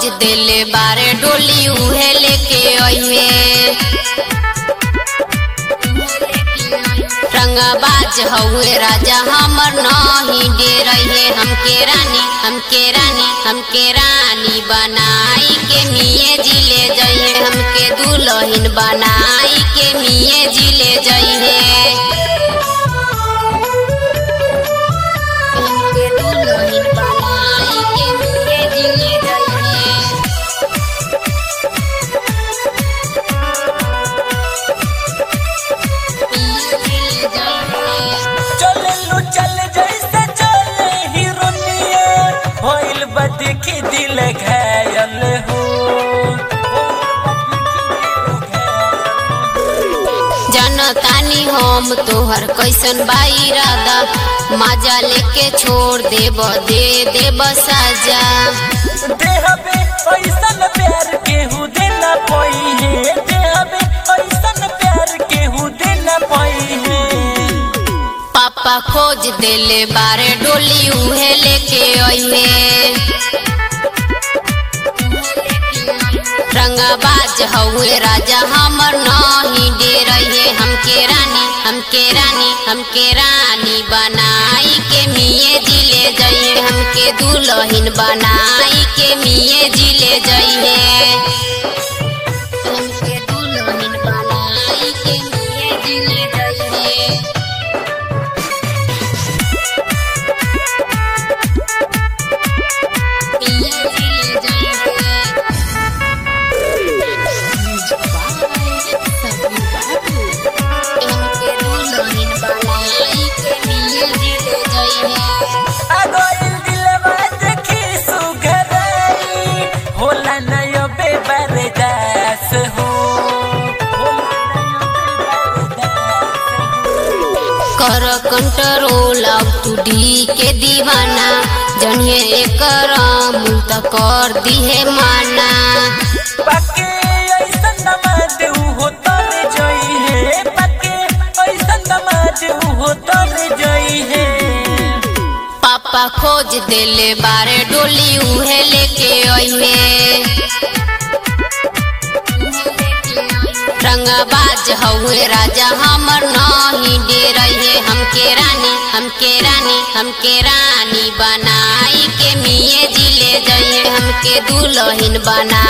खोज देले बारे डोली उहे लेके आइहे। रंगबाज हउए राजा हमर नाही डेरइहे। हमके रानी बनाई के मिये जिले जइहे। हमके दुल्हन बनाई के मिये जिले जइहे। देखी दिल घायल हो जनतानी हम तोहर कैसन बाइरादा। मजा लेके छोड़ देब दे देब साजा। देहबे ऐसन प्यार केहू दे ना पाइहे। देहबे ऐसन प्यार केहू दे ना पाइहे। पापा खोज देले बारे डोली उहे लेके आइहे। रंगबाज हउए राजा हमर नाही डेरइहे। हमके रानी बनाई के मिये जिले जइहे। हमके दुल्हन बनाई के मिये जिले जइहे। हमके दुल्हन बनाई के मिये जिले जइहे। कर कंट्रोल अब तू डी के दीवाना। जनिए एकर मुल्त कर दिहे माना। पके ऐसन दमाद हो तोरे जइहे। पके ऐसन दमाद हो तोरे जइहे। पापा खोज देले बारे डोली उहे लेके आइहे। रंगबाज हउए राजा हमर नाही डेरइहे। हमके रानी बनाई के मिये जिले जइहे। हमके दुल्हन बना